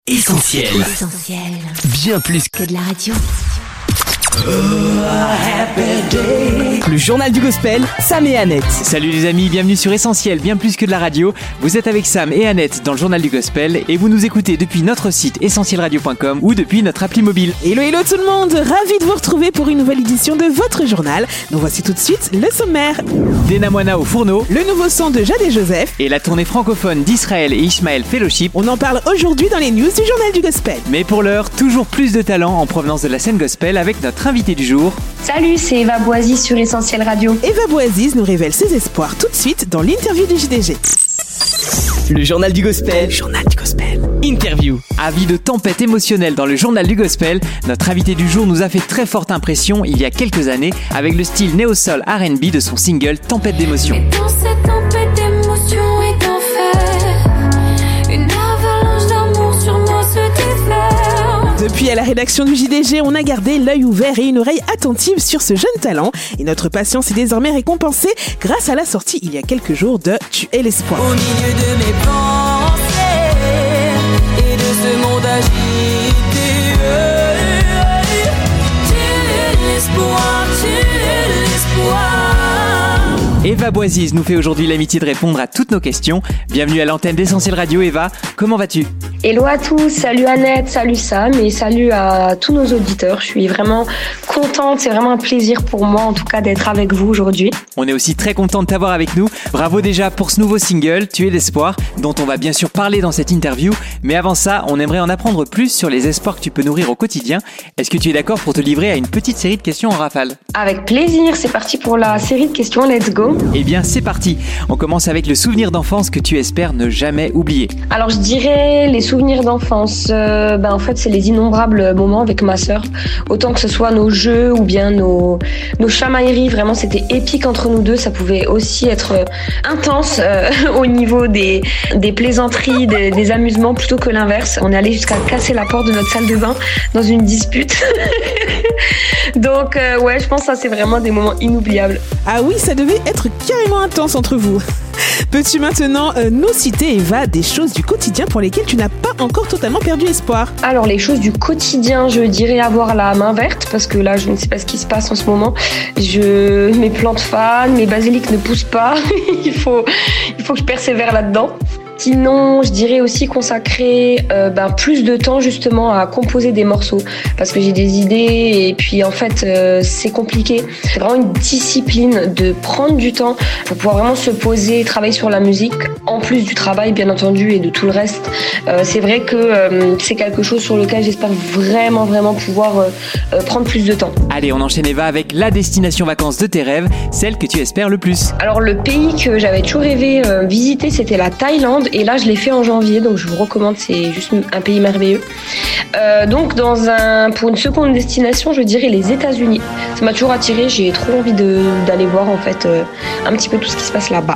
Essentiel. Bien plus que de la radio. Le journal du gospel, Sam et Annette. Salut les amis, bienvenue sur Essentiel, bien plus que de la radio. Vous êtes avec Sam et Annette dans le journal du gospel et vous nous écoutez depuis notre site essentielradio.com ou depuis notre appli mobile. Hello tout le monde, ravi de vous retrouver pour une nouvelle édition de votre journal. Donc voici tout de suite le sommaire. Denamoina au fourneau, le nouveau son de Jade et Joseph et la tournée francophone d'Israël et Ishmael Fellowship. On en parle aujourd'hui dans les news du journal du gospel. Mais pour l'heure, toujours plus de talent en provenance de la scène gospel avec notre invité du jour. Salut, c'est Eva Boisis sur Essentiel Radio. Eva Boisis nous révèle ses espoirs tout de suite dans l'interview du JDG. Le journal du gospel. Interview. Avis de tempête émotionnelle dans le journal du gospel, notre invité du jour nous a fait très forte impression il y a quelques années avec le style néo-soul R&B de son single Tempête d'émotion. Et dans cette tempête d'émotion et d'enfer, une avalanche d'amour sur moi se déferle. Depuis à la rédaction du JDG, on a gardé l'œil ouvert et une oreille attentive sur ce jeune talent. Et notre patience est désormais récompensée grâce à la sortie il y a quelques jours de Tu es l'espoir. Au milieu de mes pensées et de ce monde agité, tu es l'espoir, tu es l'espoir. Eva Boisis nous fait aujourd'hui l'amitié de répondre à toutes nos questions. Bienvenue à l'antenne d'Essentiel Radio, Eva. Comment vas-tu ? Hello à tous, salut Annette, salut Sam et salut à tous nos auditeurs. Je suis vraiment contente, c'est vraiment un plaisir pour moi en tout cas d'être avec vous aujourd'hui. On est aussi très content de t'avoir avec nous. Bravo déjà pour ce nouveau single, Tu es l'espoir, dont on va bien sûr parler dans cette interview. Mais avant ça, on aimerait en apprendre plus sur les espoirs que tu peux nourrir au quotidien. Est-ce que tu es d'accord pour te livrer à une petite série de questions en rafale ? Avec plaisir, c'est parti pour la série de questions, let's go. Eh bien c'est parti. On commence avec le souvenir d'enfance que tu espères ne jamais oublier. Alors je dirais les souvenirs d'enfance, en fait c'est les innombrables moments avec ma sœur, autant que ce soit nos jeux ou bien nos chamailleries, vraiment c'était épique entre nous deux, ça pouvait aussi être intense au niveau des plaisanteries, des amusements plutôt que l'inverse. On est allé jusqu'à casser la porte de notre salle de bain dans une dispute. Donc je pense que ça c'est vraiment des moments inoubliables. Ah oui, ça devait être carrément intense entre vous. Peux-tu maintenant nous citer, Eva, des choses du quotidien pour lesquelles tu n'as pas encore totalement perdu espoir ? Alors les choses du quotidien, je dirais avoir la main verte parce que là je ne sais pas ce qui se passe en ce moment. Mes plantes fanent, mes basiliques ne poussent pas. il faut que je persévère là-dedans. Sinon, je dirais aussi consacrer plus de temps justement à composer des morceaux parce que j'ai des idées et puis en fait c'est compliqué. C'est vraiment une discipline de prendre du temps pour pouvoir vraiment se poser, travailler sur la musique en plus du travail bien entendu et de tout le reste. C'est vrai que c'est quelque chose sur lequel j'espère vraiment pouvoir prendre plus de temps. Allez, on enchaîne Eva avec la destination vacances de tes rêves, celle que tu espères le plus. Alors le pays que j'avais toujours rêvé visiter, c'était la Thaïlande. Et là, je l'ai fait en janvier, donc je vous recommande, c'est juste un pays merveilleux. Donc, pour une seconde destination, je dirais les États-Unis. Ça m'a toujours attiré, j'ai trop envie d'aller voir en fait un petit peu tout ce qui se passe là-bas.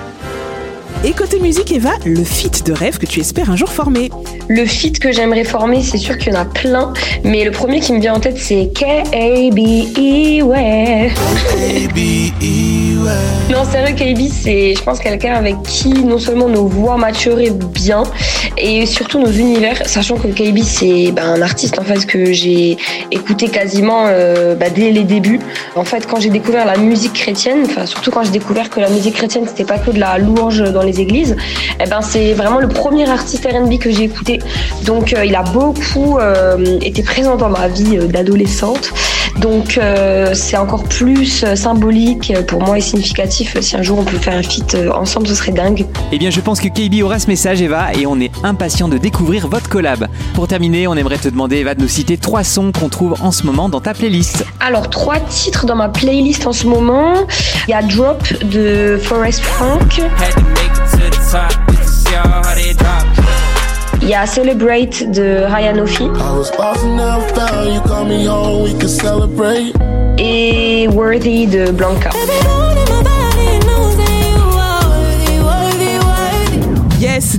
Et côté musique, Eva, le feat de rêve que tu espères un jour former. Le feat que j'aimerais former, c'est sûr qu'il y en a plein, mais le premier qui me vient en tête, c'est K.A.B.E. ouais. Non, sérieux, K.A.B, c'est, je pense, quelqu'un avec qui non seulement nos voix matcheraient bien, et surtout nos univers, sachant que K.A.B, c'est un artiste en fait que j'ai écouté quasiment dès les débuts. En fait, quand j'ai découvert la musique chrétienne, surtout quand j'ai découvert que la musique chrétienne, c'était pas que de la louange dans les églises, c'est vraiment le premier artiste R&B que j'ai écouté. Donc il a beaucoup été présent dans ma vie d'adolescente. Donc c'est encore plus symbolique pour moi et significatif. Si un jour on peut faire un feat ensemble, ce serait dingue. Eh bien je pense que K.A.B aura ce message, Eva, et on est impatient de découvrir votre collab. Pour terminer, on aimerait te demander, Eva, de nous citer 3 sons qu'on trouve en ce moment dans ta playlist. Alors 3 titres dans ma playlist en ce moment. Il y a Drop de Forest Frank. Il y a Celebrate de Ryan Ofi. Et Worthy de Blanca. Yes,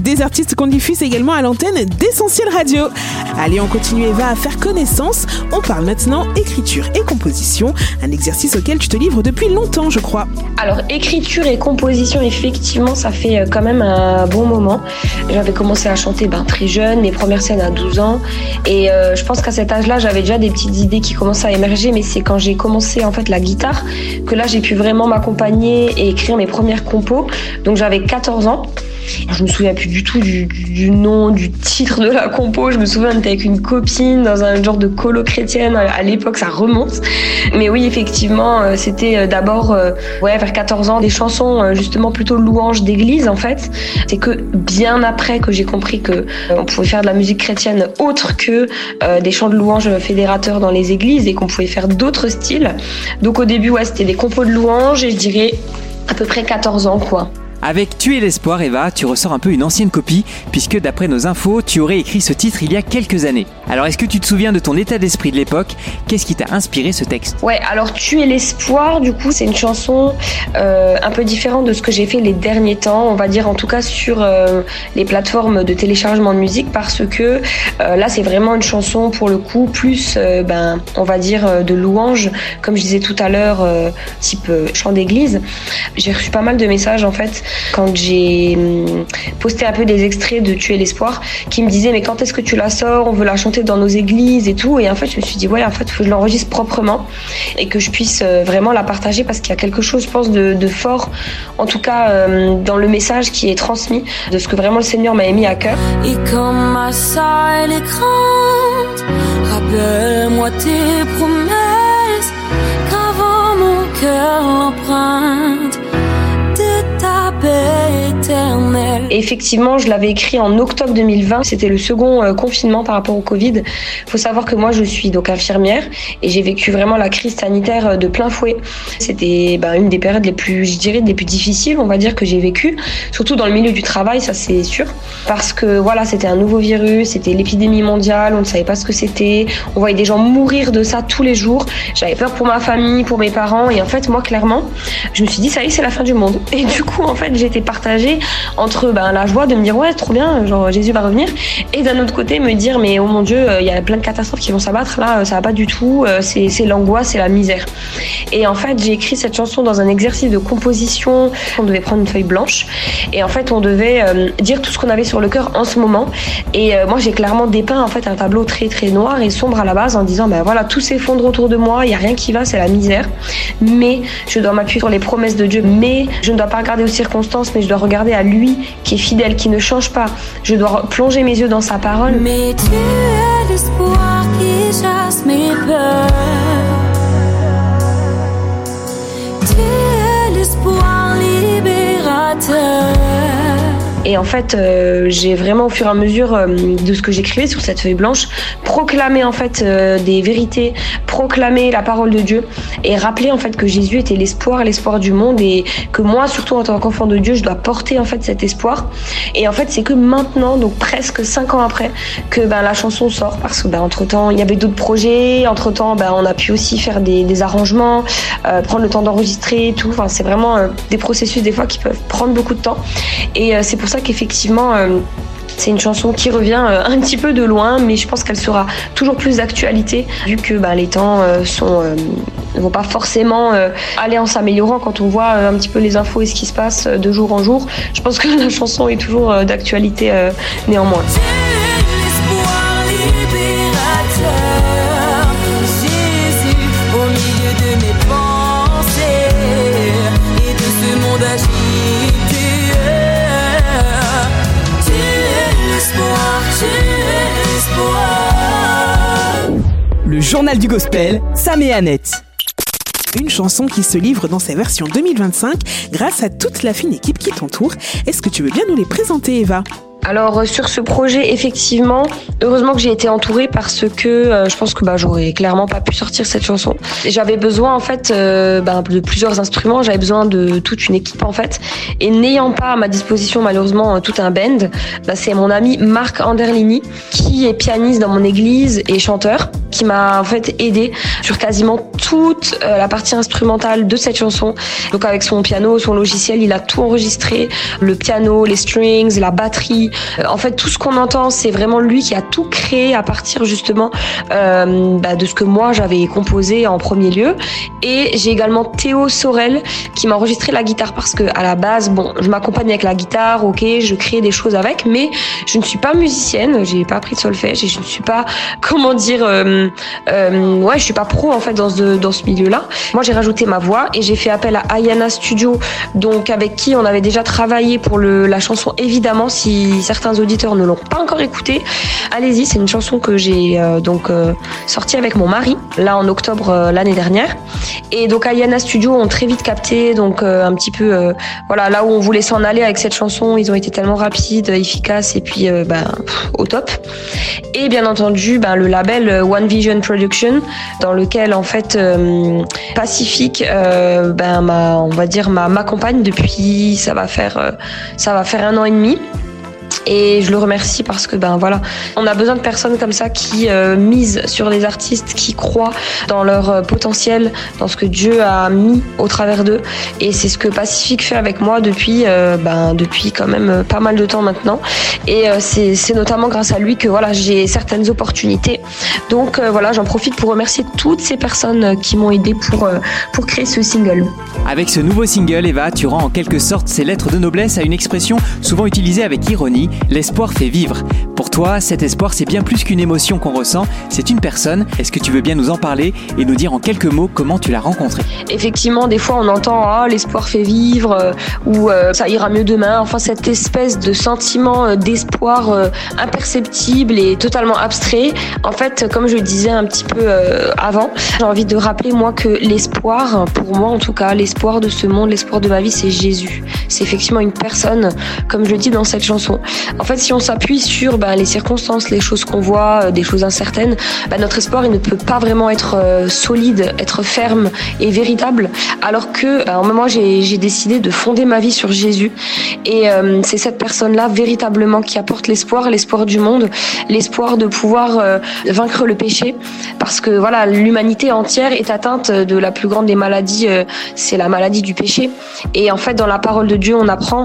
des artistes qu'on diffuse également à l'antenne d'Essentiel Radio. Allez, on continue Eva à faire connaissance. On parle maintenant écriture et composition, un exercice auquel tu te livres depuis longtemps, je crois. Alors, écriture et composition, effectivement, ça fait quand même un bon moment. J'avais commencé à chanter très jeune, mes premières scènes à 12 ans. Et je pense qu'à cet âge-là, j'avais déjà des petites idées qui commençaient à émerger, mais c'est quand j'ai commencé en fait la guitare que là, j'ai pu vraiment m'accompagner et écrire mes premières compos. Donc, j'avais 14 ans. Je me souviens plus du tout du nom, du titre de la compo. Je me souviens d'être avec une copine dans un genre de colo chrétienne. À l'époque, ça remonte. Mais oui, effectivement, c'était d'abord, vers 14 ans, des chansons justement plutôt louanges d'église en fait. C'est que bien après que j'ai compris que on pouvait faire de la musique chrétienne autre que des chants de louanges fédérateurs dans les églises et qu'on pouvait faire d'autres styles. Donc au début, c'était des compos de louanges et je dirais à peu près 14 ans quoi. Avec Tu es l'espoir, Eva, tu ressors un peu une ancienne copie, puisque d'après nos infos, tu aurais écrit ce titre il y a quelques années. Alors est-ce que tu te souviens de ton état d'esprit de l'époque ? Qu'est-ce qui t'a inspiré ce texte ? Ouais, alors Tu es l'espoir, du coup, c'est une chanson un peu différente de ce que j'ai fait les derniers temps, on va dire en tout cas sur les plateformes de téléchargement de musique, parce que là c'est vraiment une chanson pour le coup plus, on va dire de louange, comme je disais tout à l'heure, type chant d'église. J'ai reçu pas mal de messages en fait quand j'ai posté un peu des extraits de Tu es l'espoir, qui me disaient mais quand est-ce que tu la sors, on veut la chanter dans nos églises et tout, et en fait je me suis dit en fait il faut que je l'enregistre proprement et que je puisse vraiment la partager, parce qu'il y a quelque chose je pense de fort, en tout cas dans le message qui est transmis, de ce que vraiment le Seigneur m'a mis à cœur. Et comme ma salle est grande, rappelle-moi tes promesses, qu'avant mon cœur l'empreinte de ta paix éternelle. Et effectivement, je l'avais écrit en octobre 2020. C'était le second confinement par rapport au Covid. Il faut savoir que moi, je suis donc infirmière et j'ai vécu vraiment la crise sanitaire de plein fouet. C'était une des périodes les plus difficiles, on va dire, que j'ai vécues. Surtout dans le milieu du travail, ça c'est sûr. Parce que voilà, c'était un nouveau virus, c'était l'épidémie mondiale, on ne savait pas ce que c'était. On voyait des gens mourir de ça tous les jours. J'avais peur pour ma famille, pour mes parents. Et en fait, moi, clairement, je me suis dit, ça y est, c'est la fin du monde. Et du coup, en fait, j'étais partagée entre la joie de me dire ouais, trop bien, genre Jésus va revenir, et d'un autre côté me dire mais oh mon Dieu, il y a plein de catastrophes qui vont s'abattre là, ça va pas du tout, c'est l'angoisse, c'est la misère. Et en fait, j'ai écrit cette chanson dans un exercice de composition. On devait prendre une feuille blanche et en fait, on devait dire tout ce qu'on avait sur le cœur en ce moment. Et moi, j'ai clairement dépeint en fait un tableau très très noir et sombre à la base en disant voilà, tout s'effondre autour de moi, il y a rien qui va, c'est la misère. Mais je dois m'appuyer sur les promesses de Dieu. Mais je ne dois pas regarder aux circonstances, mais je dois regarder à lui qui est fidèle, qui ne change pas. Je dois plonger mes yeux dans sa parole. Mais tu es l'espoir qui chasse mes peurs. Tu es l'espoir libérateur. Et en fait, j'ai vraiment au fur et à mesure de ce que j'écrivais sur cette feuille blanche, proclamé en fait des vérités, proclamé la parole de Dieu et rappelé en fait que Jésus était l'espoir du monde, et que moi, surtout en tant qu'enfant de Dieu, je dois porter en fait cet espoir. Et en fait, c'est que maintenant, donc presque 5 ans après, que la chanson sort, parce que entre-temps, il y avait d'autres projets, entre-temps, on a pu aussi faire des arrangements, prendre le temps d'enregistrer et tout. Enfin, c'est vraiment des processus des fois qui peuvent prendre beaucoup de temps. Et c'est pour ça qu'effectivement c'est une chanson qui revient un petit peu de loin, mais je pense qu'elle sera toujours plus d'actualité, vu que les temps ne vont pas forcément aller en s'améliorant. Quand on voit un petit peu les infos et ce qui se passe de jour en jour, je pense que la chanson est toujours d'actualité néanmoins. Le journal du gospel, Sam et Annette. Une chanson qui se livre dans sa version 2025 grâce à toute la fine équipe qui t'entoure. Est-ce que tu veux bien nous les présenter, Eva ? Alors sur ce projet, effectivement, heureusement que j'ai été entourée, parce que je pense que j'aurais clairement pas pu sortir cette chanson. J'avais besoin en fait de plusieurs instruments, j'avais besoin de toute une équipe en fait, et n'ayant pas à ma disposition malheureusement tout un band, c'est mon ami Marc Anderlini qui est pianiste dans mon église et chanteur. qui m'a en fait aidé sur quasiment toute la partie instrumentale de cette chanson. Donc avec son piano, son logiciel, il a tout enregistré, le piano, les strings, la batterie. En fait, tout ce qu'on entend, c'est vraiment lui qui a tout créé à partir justement de ce que moi j'avais composé en premier lieu. Et j'ai également Théo Sorel qui m'a enregistré la guitare parce que à la base, bon, je m'accompagne avec la guitare, ok, je crée des choses avec, mais je ne suis pas musicienne, j'ai pas appris de solfège et je ne suis pas, je suis pas pro en fait dans ce milieu-là. Moi, j'ai rajouté ma voix et j'ai fait appel à Ayana Studio, donc avec qui on avait déjà travaillé pour la chanson Évidemment. Si certains auditeurs ne l'ont pas encore écoutée, allez-y, c'est une chanson que j'ai sortie avec mon mari là en octobre l'année dernière. Et donc Ayana Studio ont très vite capté, donc un petit peu là où on voulait s'en aller avec cette chanson. Ils ont été tellement rapides, efficaces et puis au top. Et bien entendu le label One Vision Production, dans lequel en fait Pacifique m'accompagne depuis ça va faire 1 an et demi. Et je le remercie parce que on a besoin de personnes comme ça qui misent sur les artistes, qui croient dans leur potentiel, dans ce que Dieu a mis au travers d'eux. Et c'est ce que Pacifique fait avec moi depuis quand même pas mal de temps maintenant. Et c'est notamment grâce à lui que j'ai certaines opportunités. Donc j'en profite pour remercier toutes ces personnes qui m'ont aidé pour créer ce single. Avec ce nouveau single, Eva, tu rends en quelque sorte ces lettres de noblesse à une expression souvent utilisée avec ironie. L'espoir fait vivre. Pour toi, cet espoir, c'est bien plus qu'une émotion qu'on ressent, c'est une personne. Est-ce que tu veux bien nous en parler et nous dire en quelques mots comment tu l'as rencontré ? Effectivement, des fois on entend l'espoir fait vivre ou ça ira mieux demain. Enfin, cette espèce de sentiment d'espoir imperceptible et totalement abstrait. En fait, comme je le disais un petit peu avant, j'ai envie de rappeler moi que l'espoir, pour moi en tout cas, l'espoir de ce monde, l'espoir de ma vie, c'est Jésus. C'est effectivement une personne, comme je le dis dans cette chanson. En fait, si on s'appuie sur les circonstances, les choses qu'on voit, des choses incertaines, notre espoir il ne peut pas vraiment être solide, être ferme et véritable. Alors que moi j'ai décidé de fonder ma vie sur Jésus et c'est cette personne-là véritablement qui apporte l'espoir du monde, l'espoir de pouvoir vaincre le péché, parce que l'humanité entière est atteinte de la plus grande des maladies, c'est la maladie du péché. Et en fait, dans la parole de Dieu, on apprend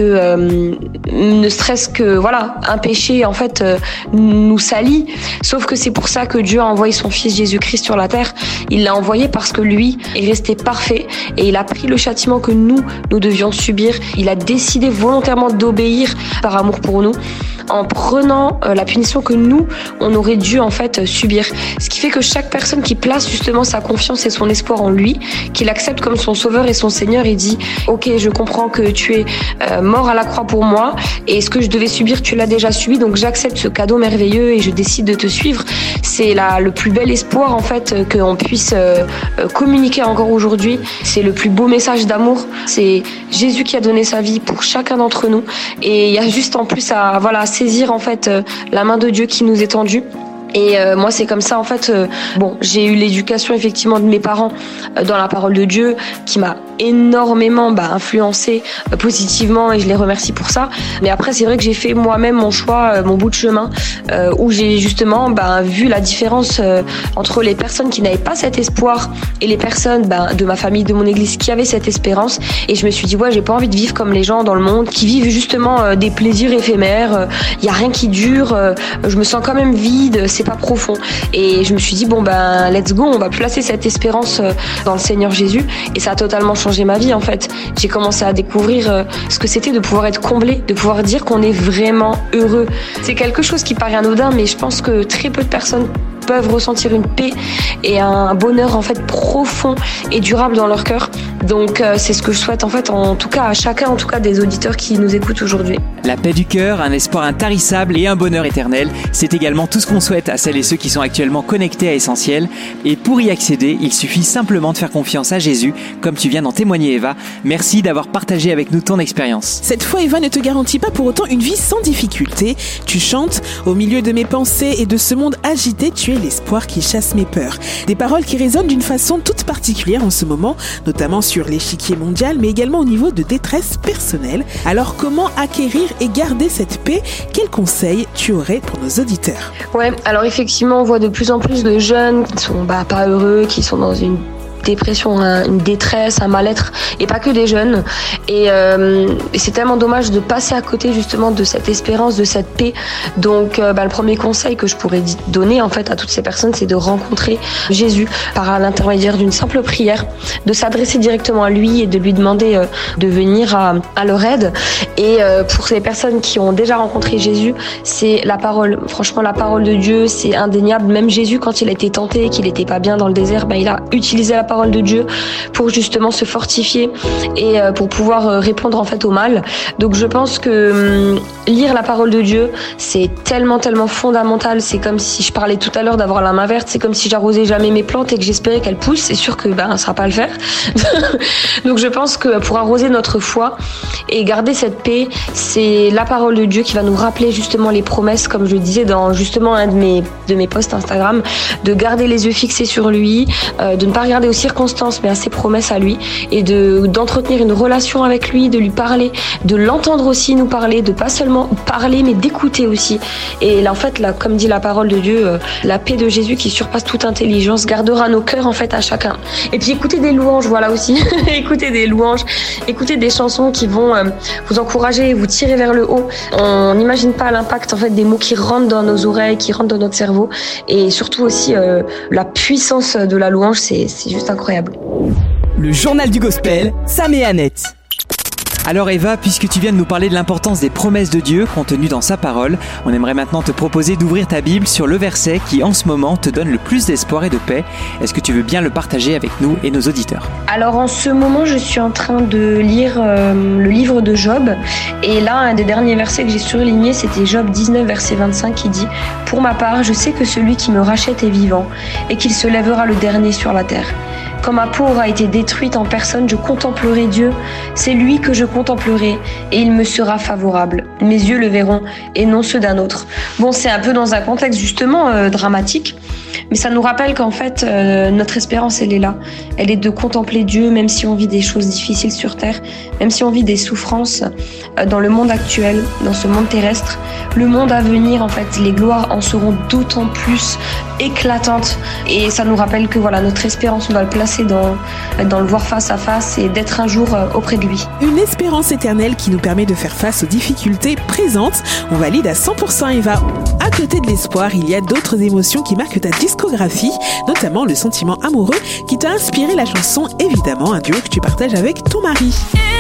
que ne serait-ce que un péché en fait nous salit, sauf que c'est pour ça que Dieu a envoyé son fils Jésus-Christ sur la terre. Il l'a envoyé parce que lui est resté parfait et il a pris le châtiment que nous devions subir. Il a décidé volontairement d'obéir par amour pour nous, en prenant la punition que nous on aurait dû en fait subir. Ce qui fait que chaque personne qui place justement sa confiance et son espoir en lui, qui l'accepte comme son sauveur et son Seigneur, et dit ok, je comprends que tu es mort à la croix pour moi et ce que je devais subir tu l'as déjà subi, donc j'accepte ce cadeau merveilleux et je décide de te suivre. C'est le plus bel espoir en fait qu'on puisse communiquer encore aujourd'hui. C'est le plus beau message d'amour. C'est Jésus qui a donné sa vie pour chacun d'entre nous et il y a juste en plus à saisir en fait la main de Dieu qui nous est tendue. Et moi c'est comme ça en fait, j'ai eu l'éducation effectivement de mes parents dans la parole de Dieu qui m'a énormément influencé positivement et je les remercie pour ça. Mais après c'est vrai que j'ai fait moi-même mon choix, mon bout de chemin où j'ai justement vu la différence entre les personnes qui n'avaient pas cet espoir et les personnes de ma famille, de mon église qui avaient cette espérance. Et je me suis dit j'ai pas envie de vivre comme les gens dans le monde qui vivent justement des plaisirs éphémères, il y a rien qui dure, je me sens quand même vide, c'est pas profond. Et je me suis dit let's go, on va placer cette espérance dans le Seigneur Jésus. Et ça a totalement changé ma vie en fait. J'ai commencé à découvrir ce que c'était de pouvoir être comblé, de pouvoir dire qu'on est vraiment heureux. C'est quelque chose qui paraît anodin, mais je pense que très peu de personnes peuvent ressentir une paix et un bonheur en fait profond et durable dans leur cœur. Donc c'est ce que je souhaite en fait, en tout cas à chacun, en tout cas des auditeurs qui nous écoutent aujourd'hui. La paix du cœur, un espoir intarissable et un bonheur éternel, c'est également tout ce qu'on souhaite à celles et ceux qui sont actuellement connectés à Essentiel. Et pour y accéder, il suffit simplement de faire confiance à Jésus, comme tu viens d'en témoigner Eva. Merci d'avoir partagé avec nous ton expérience. Cette fois, Eva ne te garantit pas pour autant une vie sans difficulté. Tu chantes « Au milieu de mes pensées et de ce monde agité, tu es l'espoir qui chasse mes peurs ». Des paroles qui résonnent d'une façon toute particulière en ce moment, notamment sur sur l'échiquier mondial, mais également au niveau de détresse personnelle. Alors comment acquérir et garder cette paix? Quels conseils tu aurais pour nos auditeurs? Ouais, alors effectivement, on voit de plus en plus de jeunes qui sont pas heureux, qui sont dans une dépression, une détresse, un mal-être, et pas que des jeunes. Et c'est tellement dommage de passer à côté justement de cette espérance, de cette paix. Donc le premier conseil que je pourrais donner en fait à toutes ces personnes, c'est de rencontrer Jésus par l'intermédiaire d'une simple prière, de s'adresser directement à lui et de lui demander de venir à leur aide. Et pour ces personnes qui ont déjà rencontré Jésus, c'est la parole. Franchement, la parole de Dieu, c'est indéniable. Même Jésus, quand il a été tenté et qu'il n'était pas bien dans le désert, il a utilisé la parole de Dieu pour justement se fortifier et pour pouvoir répondre en fait au mal. Donc je pense que lire la parole de Dieu, c'est tellement fondamental. C'est comme si je parlais tout à l'heure d'avoir la main verte, c'est comme si j'arrosais jamais mes plantes et que j'espérais qu'elles poussent. C'est sûr que ça sera pas le faire. Donc je pense que pour arroser notre foi et garder cette paix, c'est la parole de Dieu qui va nous rappeler justement les promesses, comme je le disais dans justement un de mes posts Instagram, de garder les yeux fixés sur lui, de ne pas regarder aux circonstances mais à ses promesses à lui, et d'entretenir une relation avec lui, de lui parler, de l'entendre aussi nous parler, de pas seulement parler mais d'écouter aussi. Et là en fait, là, comme dit la parole de Dieu, la paix de Jésus qui surpasse toute intelligence gardera nos cœurs en fait à chacun. Et puis écoutez des louanges, voilà aussi. Écoutez des louanges, écoutez des chansons qui vont vous encourager, vous tirer vers le haut. On n'imagine pas l'impact en fait des mots qui rentrent dans nos oreilles, qui rentrent dans notre cerveau, et surtout aussi la puissance de la louange, c'est juste incroyable. Le journal du gospel, Sam et Annette. Alors Eva, puisque tu viens de nous parler de l'importance des promesses de Dieu contenues dans sa parole, on aimerait maintenant te proposer d'ouvrir ta Bible sur le verset qui en ce moment te donne le plus d'espoir et de paix. Est-ce que tu veux bien le partager avec nous et nos auditeurs? Alors en ce moment, je suis en train de lire le livre de Job, et là, un des derniers versets que j'ai surligné, c'était Job 19, verset 25, qui dit « Pour ma part, je sais que celui qui me rachète est vivant, et qu'il se lèvera le dernier sur la terre. Quand ma peau aura été détruite en personne, je contemplerai Dieu. C'est lui que je contemplerai et il me sera favorable. Mes yeux le verront et non ceux d'un autre. » Bon, c'est un peu dans un contexte justement dramatique, mais ça nous rappelle qu'en fait, notre espérance, elle est là. Elle est de contempler Dieu, même si on vit des choses difficiles sur terre, même si on vit des souffrances dans le monde actuel, dans ce monde terrestre. Le monde à venir, en fait, les gloires en seront d'autant plus éclatantes. Et ça nous rappelle que voilà, notre espérance, on doit le placer dans le voir face à face et d'être un jour auprès de lui. Une espérance éternelle qui nous permet de faire face aux difficultés présentes. On valide à 100% Eva. À côté de l'espoir, il y a d'autres émotions qui marquent ta discographie, notamment le sentiment amoureux qui t'a inspiré la chanson Évidemment, un duo que tu partages avec ton mari.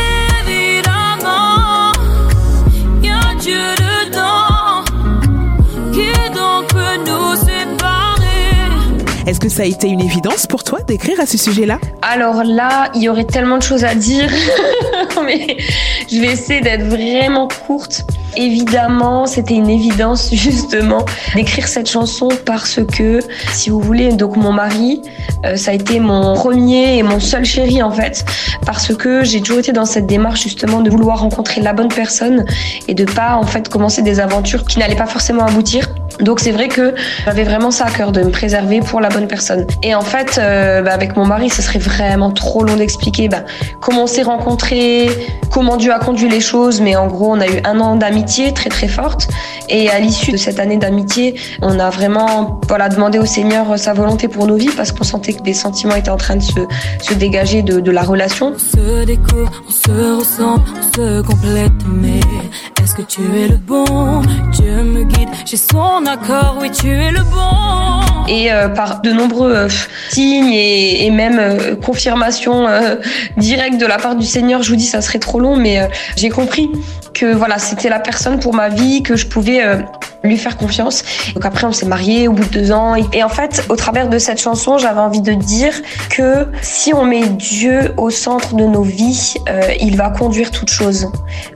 Évidemment, y a Dieu dedans, qui donc peut nous séparer? Est-ce que ça a été une évidence pour toi d'écrire à ce sujet-là? Alors là, il y aurait tellement de choses à dire, mais je vais essayer d'être vraiment courte. Évidemment, c'était une évidence justement d'écrire cette chanson parce que, si vous voulez, donc mon mari, ça a été mon premier et mon seul chéri en fait, parce que j'ai toujours été dans cette démarche justement de vouloir rencontrer la bonne personne et de pas en fait commencer des aventures qui n'allaient pas forcément aboutir. Donc c'est vrai que j'avais vraiment ça à cœur, de me préserver pour la bonne personne. Et en fait, avec mon mari, ce serait vraiment trop long d'expliquer comment on s'est rencontrés, comment Dieu a conduit les choses. Mais en gros, on a eu 1 an d'amitié très très forte. Et à l'issue de cette année d'amitié, on a vraiment demandé au Seigneur sa volonté pour nos vies, parce qu'on sentait que des sentiments étaient en train de se dégager de la relation. On se découvre, on se ressemble, on se complète, mais est-ce que tu es le bon? Dieu me guide, j'ai son accord, oui tu es le bon. Et par de nombreux signes et même confirmations directes de la part du Seigneur, je vous dis ça serait trop long, mais j'ai compris que voilà, c'était la personne pour ma vie, que je pouvais lui faire confiance. Donc après on s'est mariés au bout de 2 ans, et en fait au travers de cette chanson, j'avais envie de dire que si on met Dieu au centre de nos vies, il va conduire toutes choses.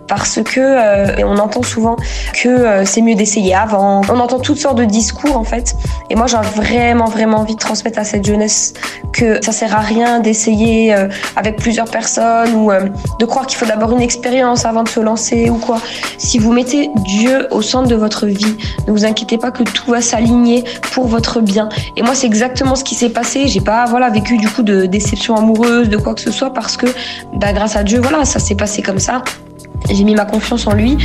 parce que on entend souvent que c'est mieux d'essayer avant. On entend toutes sortes de discours en fait. Et moi, j'ai vraiment envie de transmettre à cette jeunesse que ça sert à rien d'essayer avec plusieurs personnes ou de croire qu'il faut d'abord une expérience avant de se lancer ou quoi. Si vous mettez Dieu au centre de votre vie, ne vous inquiétez pas que tout va s'aligner pour votre bien. Et moi, c'est exactement ce qui s'est passé. J'ai pas vécu du coup de déception amoureuse, de quoi que ce soit, parce que grâce à Dieu, ça s'est passé comme ça. J'ai mis ma confiance en lui.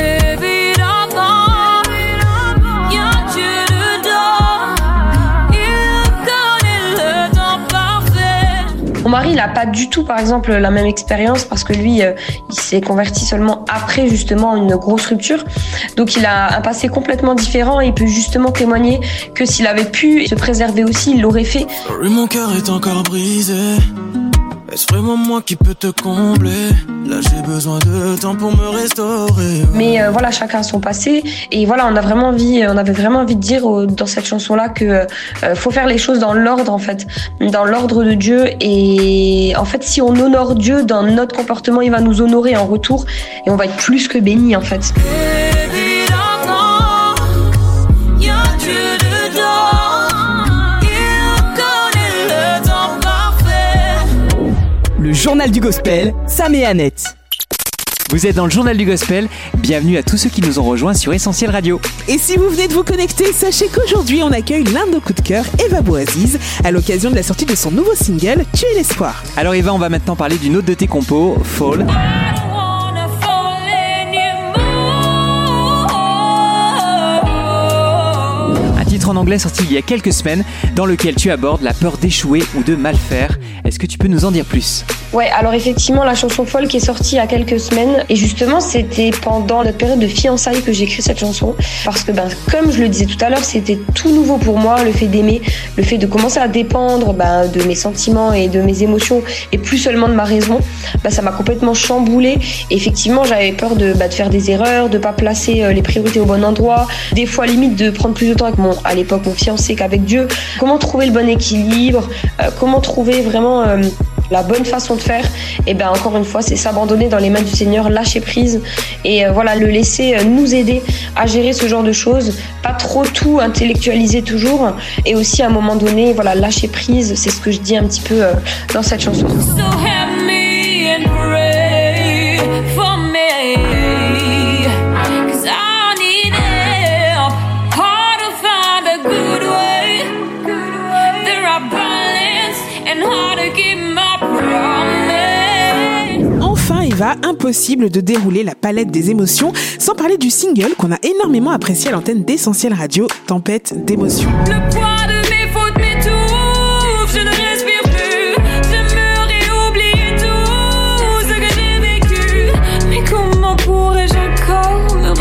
Mon mari, il n'a pas du tout, par exemple, la même expérience parce que lui, il s'est converti seulement après, justement, une grosse rupture. Donc, il a un passé complètement différent et il peut justement témoigner que s'il avait pu se préserver aussi, il l'aurait fait. Oui, mon cœur est encore brisé. Est-ce vraiment moi qui peux te combler? Là j'ai besoin de temps pour me restaurer. Mais chacun a son passé. Et on avait vraiment envie de dire dans cette chanson-là que faut faire les choses dans l'ordre en fait. Dans l'ordre de Dieu. Et en fait, si on honore Dieu dans notre comportement, il va nous honorer en retour. Et on va être plus que bénis en fait. Le journal du gospel, Sam et Annette. Vous êtes dans le journal du gospel, bienvenue à tous ceux qui nous ont rejoints sur Essentiel Radio. Et si vous venez de vous connecter, sachez qu'aujourd'hui on accueille l'un de nos coups de cœur, Eva Bouaziz, à l'occasion de la sortie de son nouveau single, Tu es l'espoir. Alors Eva, on va maintenant parler d'une autre de tes compos, Fall. Titre en anglais sorti il y a quelques semaines, dans lequel tu abordes la peur d'échouer ou de mal faire. Est-ce que tu peux nous en dire plus ? Ouais, alors effectivement, la chanson Folk est sortie il y a quelques semaines. Et justement, c'était pendant notre période de fiançailles que j'ai écrit cette chanson. Parce que, comme je le disais tout à l'heure, c'était tout nouveau pour moi, le fait d'aimer, le fait de commencer à dépendre de mes sentiments et de mes émotions et plus seulement de ma raison. Ça m'a complètement chamboulée. Et effectivement, j'avais peur de faire des erreurs, de pas placer les priorités au bon endroit. Des fois, limite, de prendre plus de temps avec à l'époque, mon fiancé qu'avec Dieu. Comment trouver le bon équilibre, comment trouver vraiment la bonne façon de faire. Et encore une fois, c'est s'abandonner dans les mains du Seigneur, lâcher prise et le laisser nous aider à gérer ce genre de choses, pas trop tout intellectualiser toujours, et aussi à un moment donné, lâcher prise. C'est ce que je dis un petit peu dans cette chanson. So help me and pray for me, 'cause I need help, hard to find a good way. There are balance and hard to keep my promise. Enfin, Eva, impossible de dérouler la palette des émotions sans parler du single qu'on a énormément apprécié à l'antenne d'Essentiel Radio, Tempête d'émotions. Le poids de mes fautes m'étouffe, je ne respire plus, j'aimerais oublier tout ce que j'ai vécu. Mais comment pourrais-je encore me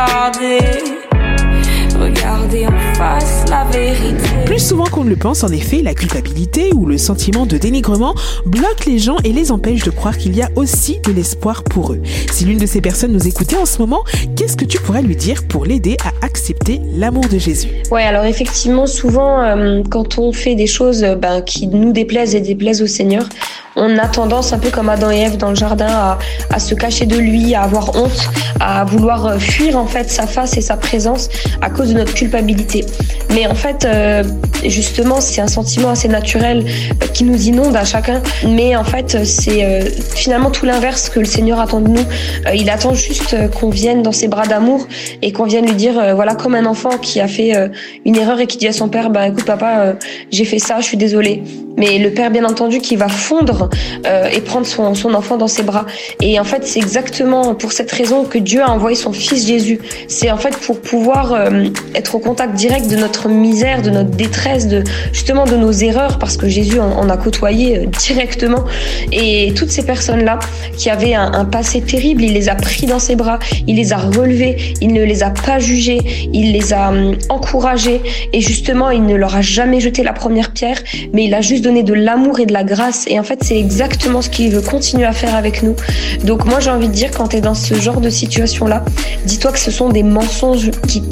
regarder en face la vérité? Plus souvent qu'on ne le pense, en effet, la culpabilité ou le sentiment de dénigrement bloque les gens et les empêche de croire qu'il y a aussi de l'espoir pour eux. Si l'une de ces personnes nous écoutait en ce moment, qu'est-ce que tu pourrais lui dire pour l'aider à accepter l'amour de Jésus? Ouais, alors effectivement, souvent, quand on fait des choses qui nous déplaisent et déplaisent au Seigneur, on a tendance, un peu comme Adam et Ève dans le jardin, à se cacher de lui, à avoir honte, à vouloir fuir en fait sa face et sa présence à cause de notre culpabilité. Mais en fait, justement, c'est un sentiment assez naturel qui nous inonde à chacun. Mais en fait, c'est finalement tout l'inverse que le Seigneur attend de nous. Il attend juste qu'on vienne dans ses bras d'amour et qu'on vienne lui dire, comme un enfant qui a fait une erreur et qui dit à son père, écoute papa, j'ai fait ça, je suis désolée. Mais le père, bien entendu, qui va fondre et prendre son enfant dans ses bras. Et en fait, c'est exactement pour cette raison que Dieu a envoyé son fils Jésus. C'est en fait pour pouvoir être au contact direct de notre misère, de notre détresse, justement de nos erreurs, parce que Jésus en a côtoyé directement. Et toutes ces personnes-là qui avaient un passé terrible, il les a pris dans ses bras, il les a relevés, il ne les a pas jugés, il les a encouragés. Et justement, il ne leur a jamais jeté la première pierre, mais il a juste donné de l'amour et de la grâce. Et en fait, c'est exactement ce qu'il veut continuer à faire avec nous. Donc moi, j'ai envie de dire, quand tu es dans ce genre de situation-là, dis-toi que ce sont des mensonges qui